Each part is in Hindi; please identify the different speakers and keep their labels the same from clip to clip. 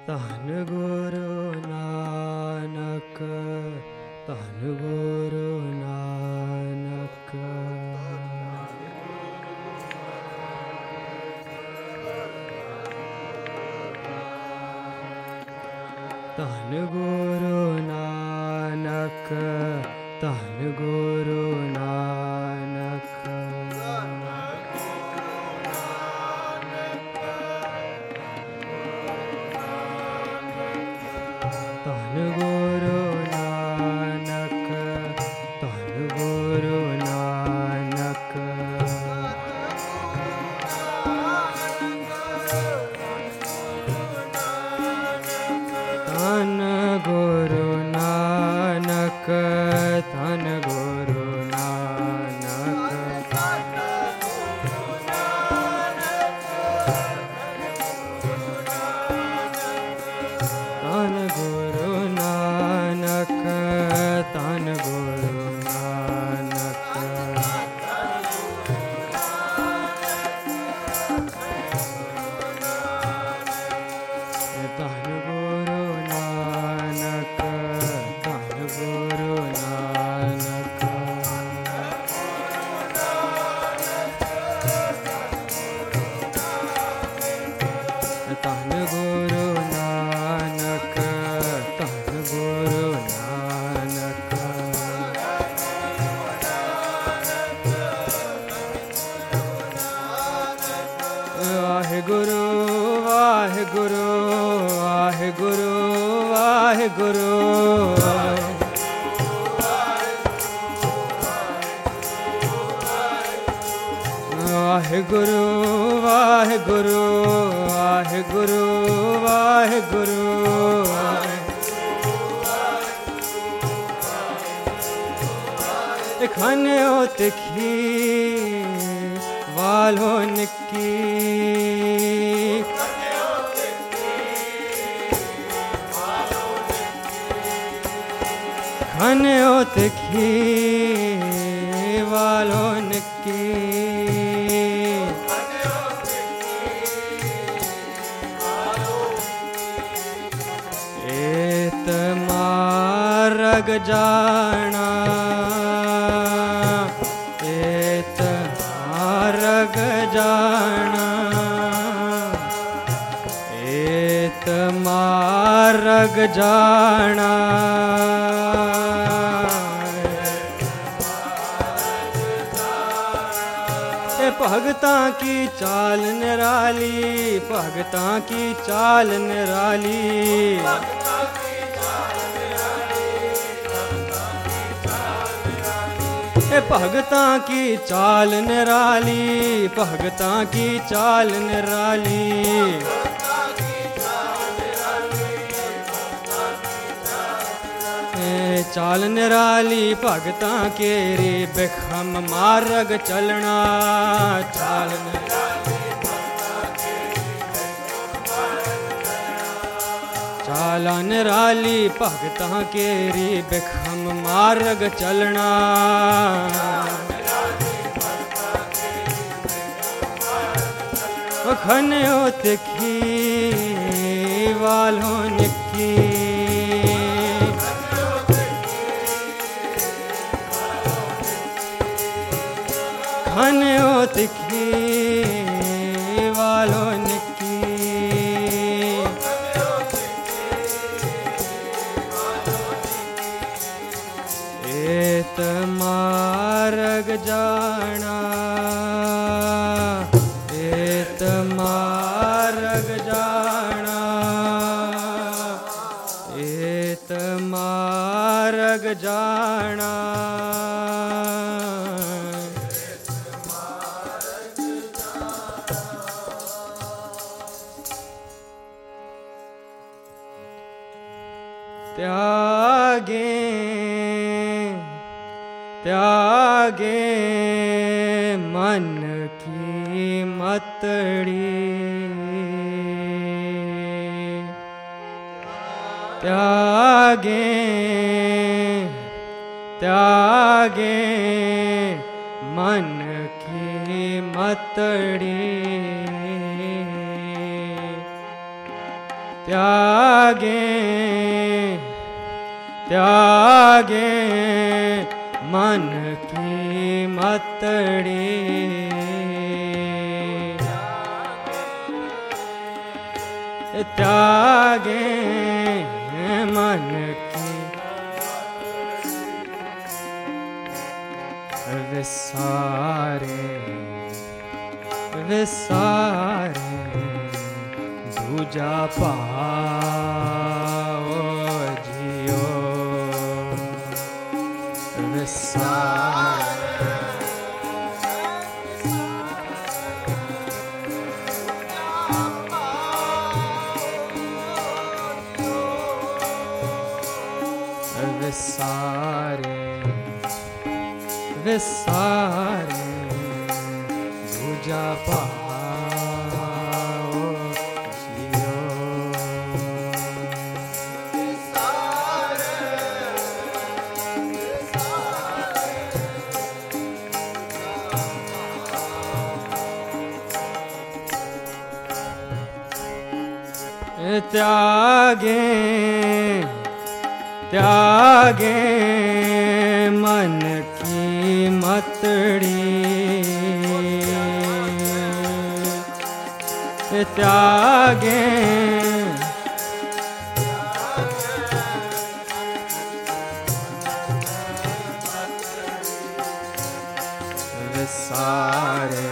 Speaker 1: ਧੰਨ ਗੁਰੂ ਨਾਨਕ, ਧੰਨ ਗੁਰੂ ਨਾਨਕ। ਧੰਨ ਗੁਰੂ ਨਾਨਕ, ਧੰਨ ਗੁਰੂ ਨਾਨਕ। ਧੰਨ ਗੁਰੂ ਨਾਨਕ, ਧੰਨ ਗੁਰੂ ਨਾਨਕ। ਧੰਨ ਗੁਰੂ ਨਾਨਕ, ਧੰਨ ਗੁਰੂ ਨਾਨਕ। ਧੰਨ ਗੁਰੂ ਨਾਨਕ, ਧੰਨ ਗੁਰੂ ਨਾਨਕ। ਧੰਨ ਗੁਰੂ ਨਾਨਕ, ਧੰਨ ਗੁਰੂ ਨਾਨਕ। ਧੰਨ ਗੁਰੂ ਨਾਨਕ, ਧੰਨ ਗੁਰੂ ਨਾਨਕ। ਵਾਹਿਗੁਰੂ ਵਾਹਿਗੁਰੂ ਵਾਹਿਗੁਰੂ ਵਾਹਿਗੁਰੂ। ਵਾਹਿਗੁਰੂ ਵਾਹਿਗੁਰੂ ਵਾਹਿਗੁਰੂ ਵਾਹਿਗੁਰੂ। ਖਾਨਿਓ ਤਿੱਖੀ ਵਾਲੋ ਨਿੱਕੀ, ਖਾਨਿਓ ਤਿੱਖੀ ਵਾਲੋ ਨਿੱਕੀ। ਏਤ ਮਾਰਗ ਜਾਣਾ, ਏਤ ਮਾਰਗ ਜਾਣਾ, ਏਤ ਮਾਰਗ ਜਾਣਾ। भगतां की चाल निराली, भगतां की चाल निराली। भगतां की चाल निराली, भगतां की चाल निराली। चाल निराली भगतां केरी, बिखम मार्ग चलना। चाल चाल निराली भगतां केरी, बिखम मार्ग चलना। खन्यो तिखी वालों निक्की, खान्यो तिखी वालो निक्की। एत मार्ग जाना, एत मार्ग जाना, एत मार्ग जाना। त्यागे त्यागे मन की मतड़ी, त्यागे त्यागे मन की मतड़ी। त्यागे त्यागे मन की मतड़ी त्यागे मन की विसारे विसारे दूजा पाओ जियो विसारे विसारे विसारे दूजा पाओ जियो त्यागे त्यागे मन की मतड़ी त्यागे विसारे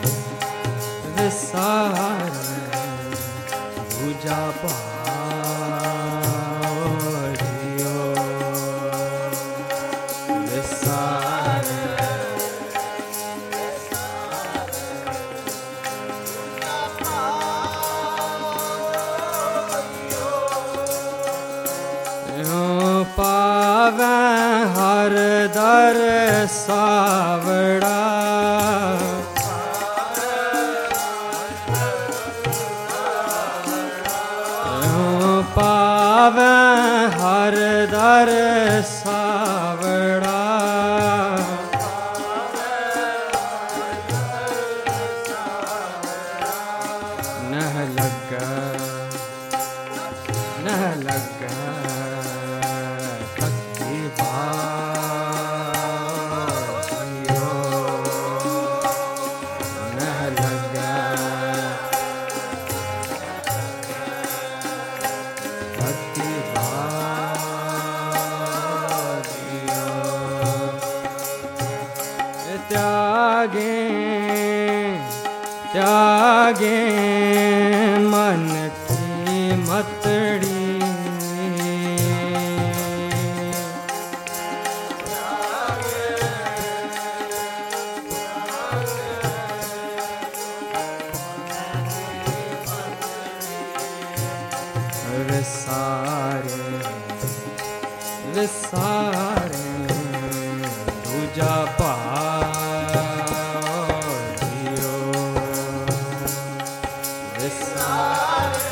Speaker 1: विसारे दूजा पाओ जियो विसारे पावे हर दर सावड़ा पावे हर दर सावड़ा नह लगा नह लगा तकी बाजियो नह लगा तकी बाजियो त्यागे त्यागे मन की मतड़ी विसारे विसारे दूजा पाओ जियो विसारे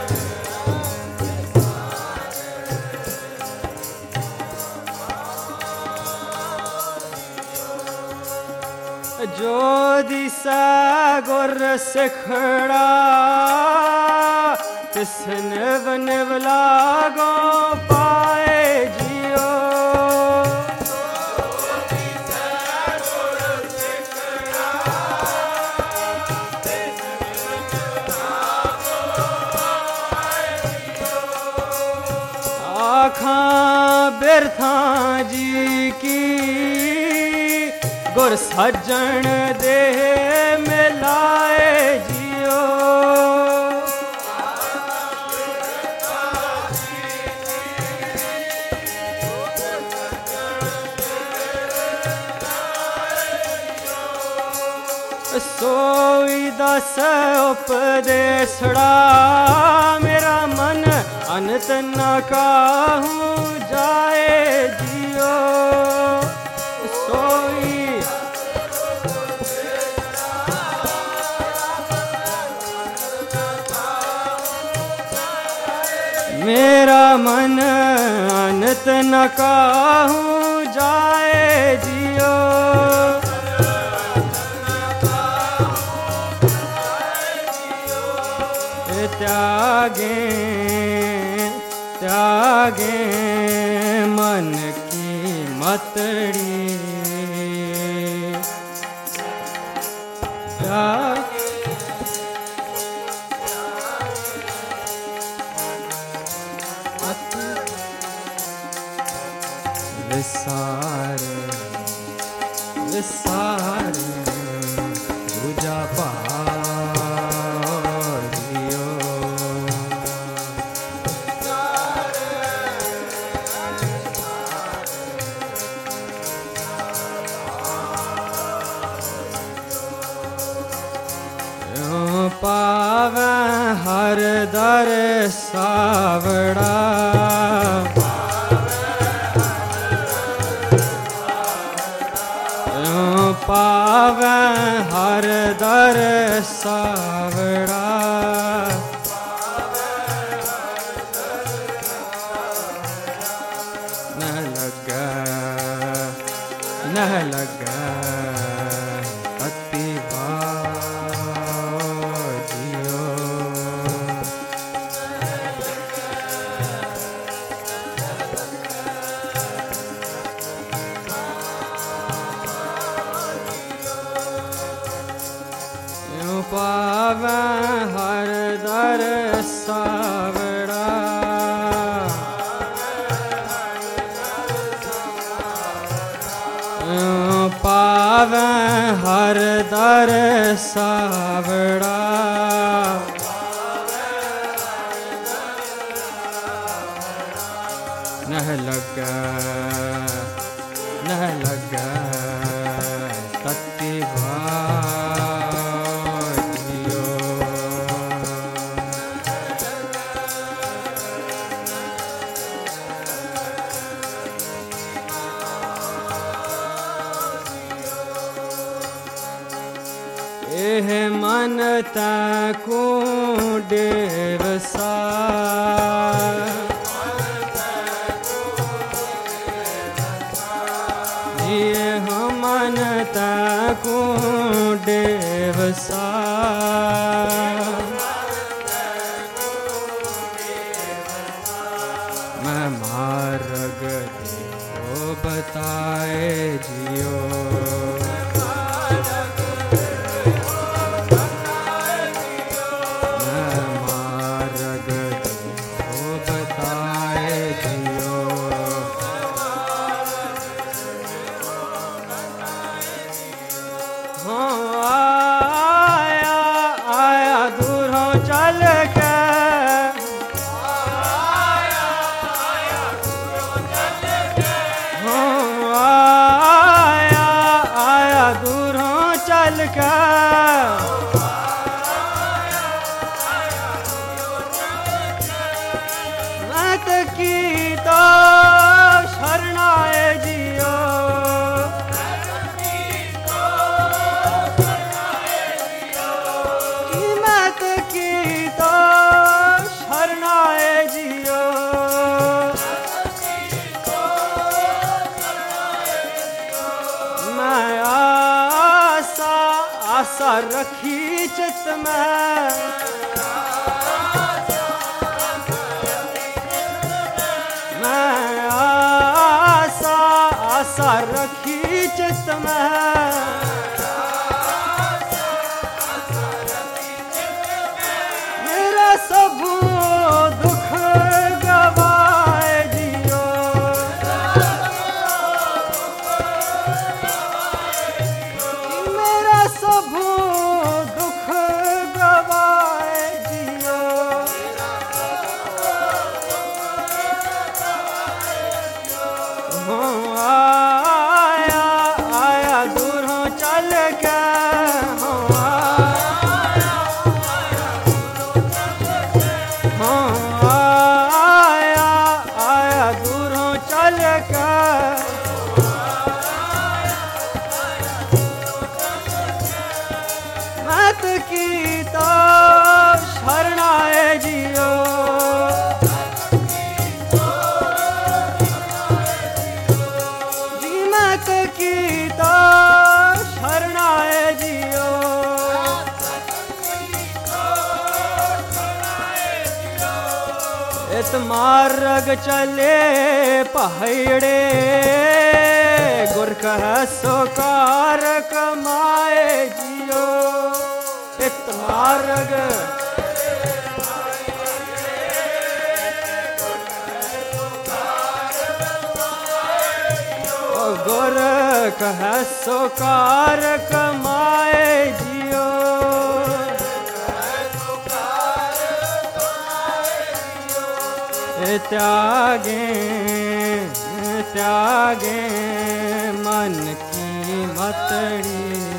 Speaker 1: जो दिसा गुर सिखड़ा तिस निव निव लागो पाए जियो आखां बिरथा जी की गुर सज्जन दे मिलाए जियो सोई दस उपदेशड़ा मेरा मन अनत न काहूँ जाए जियो सोई मेरा मन अनत न काहूँ जाए जियो त्यागे त्यागे मन की मतड़ी विसार विसार दूजा पारियो पावे हर दर सावड़ा पावे हर दर सावड़ा न लगे अति बाजियो पावे हर दर सावड़ा पावे हर दर सावड़ा नह लगे तत्ति एह मन तको डेवसा ये मन तको डेवसा मैं मार्ग देखो बताए जियो आशा रखी चित में मैं आशा रखी चित में मेरा सब दुख गवाए जियो मेरा सब दुख गवाए जियो आया मार्ग चले पहाड़े गुर कह सोकार कमाए जियो इत मार्ग गुर कह सोकार कमाए जियो त्यागे त्यागे मन की मतड़ी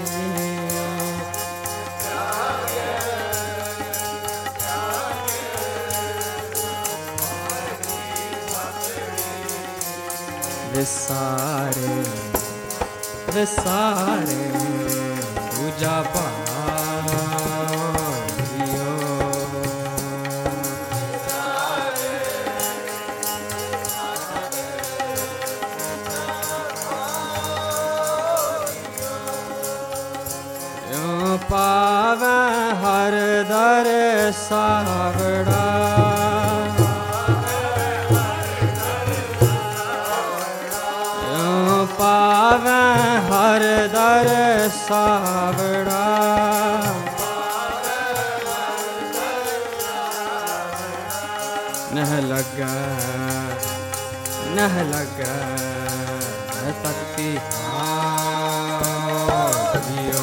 Speaker 1: विसारे विसारे पूजा पाइयो यो पावे हर दर सावड़ा पावे हर दर सावड़ा नह लगा तत्ती जियो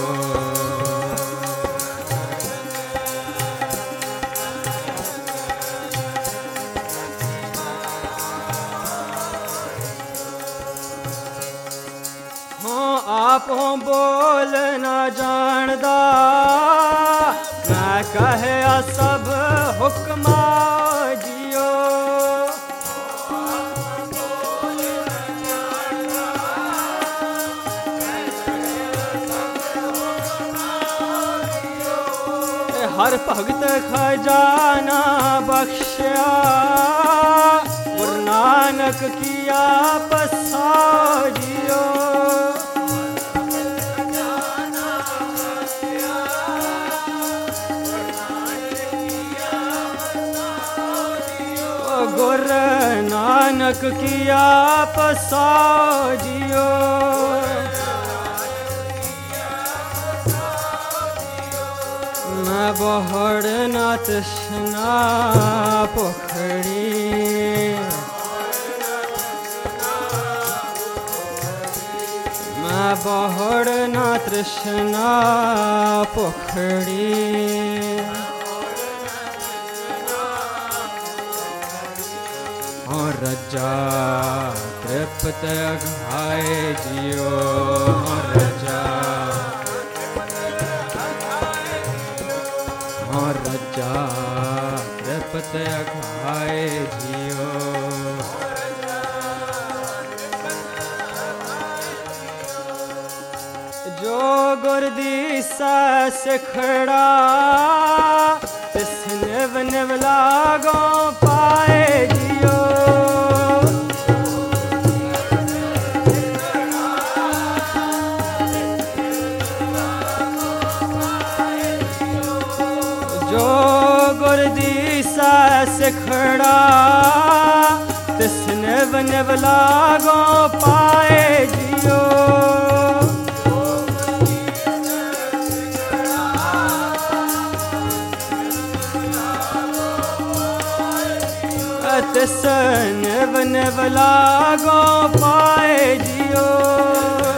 Speaker 1: आप बोल न जानदा मैं कहे सब हुक्मा जियो हर भगत खजाना बख्शिया गुरु नानक किया पसा जियो गुर नानक किया पसा जियो मैं बहुड़ न तृष्णा पोखड़ी मैं बहुड़ न तृष्णा पोखड़ी रजा तृप्त अघाए जियो रजा रजा तृप्त अघाए जियो जो गुरदीसा सिखड़ा तिस निव निव लागो पाए जियो जो गुरदीसा सिखड़ा तिस निव निव लागो पाए जियो तिस निव निव लागो पाए जियो